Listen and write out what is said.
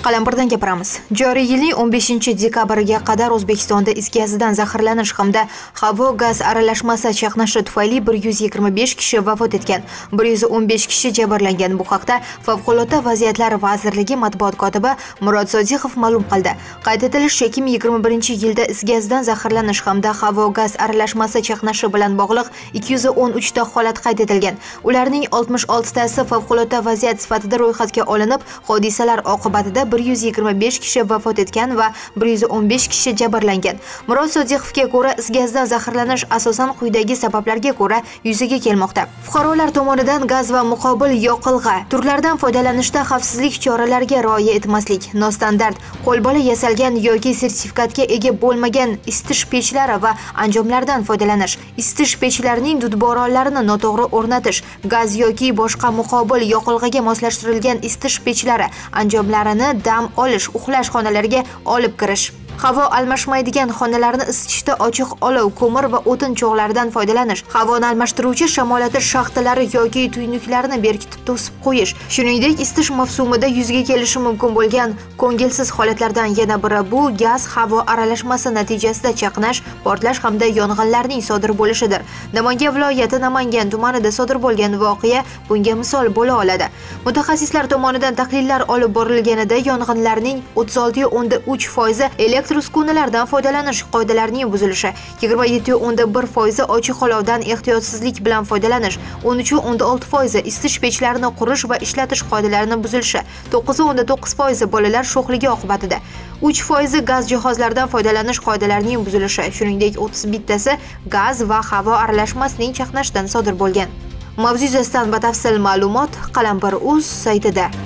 Qalampirdan gapiramiz. Joriy yilning 15-dekabriga qadar O'zbekistonda is gazidan zaharlanish hamda havo gaz aralashmasi chaqnashi tufayli 125 kishi vafot etgan, 115 kishi jabrlangan. Bu haqda Favqulodda vaziyatlar vazirligi matbuot kotibi Murod Sodiqov ma'lum qildi. Qayd etilishicha, 2021-yilda is gazidan zaharlanish hamda havo gaz aralashmasi chaqnashi bilan bog'liq 213 ta holat qayd etilgan. Ularning 66 tasi favqulodda vaziyat sifatida ro'yxatga olinib, hodisalar oqibatida 125 kishi vafot etgan va 115 kishi jabrlangan. Murod Sodiqovga ko'ra, is gazdan zaharlanish asosan quyidagi sabablarga ko'ra yuzaga kelmoqda. Fuqarolar tomonidan gaz va muqobil yoqilg'i turlaridan foydalanishda xavfsizlik choralariga rioya etmaslik, nostandart, qo'lbola yasalgan yoki sertifikatga ega bo'lmagan isitish pechlari va anjomlardan foydalanish, isitish pechlarining dudborollarini noto'g'ri o'rnatish, gaz yoki boshqa muqobil yoqilg'iga moslashtirilgan isitish pechlari anjomlarini dam olish, uxlash xonalariga olib kirish. Havo almashmaydigan xonalarni isitishda ochiq olov, ko'mir va o'tin cho'g'laridan foydalanish, havoni almashtiruvchi shamollatish shaxtalari yoki tuynuklarini berkitib to'sib qo'yish. Shuningdek, isitish mavsumida yuzga kelishi mumkin bo'lgan ko'ngilsiz holatlardan yana biri bu gaz havo aralashmasi natijasida chaqnash, portlash hamda yong'inlarning sodir bo'lishidir. Namangan viloyati Namangan tumanida sodir bo'lgan voqea bunga misol bo'la oladi. Mutaxassislar tomonidan tahlillar olib borilganida yong'inlarning 36.3% elektr uskunalardan foydalanish qoidalarining buzilishi, 27.1% ochiq olovdan ehtiyotsizlik bilan foydalanish, 13.6% isitish pechlarini qurish va ishlatish qoidalarini buzilishi, 9.9% bolalar sho'xligi oqibatida, 3% gaz jihozlaridan foydalanish qoidalarining buzilishi, shuningdek 31 tasi gaz va havo aralashmasining chaqnashidan sodir bo'lgan. Mavzu yuzasidan batafsil ma'lumot Qalampir.uz saytida.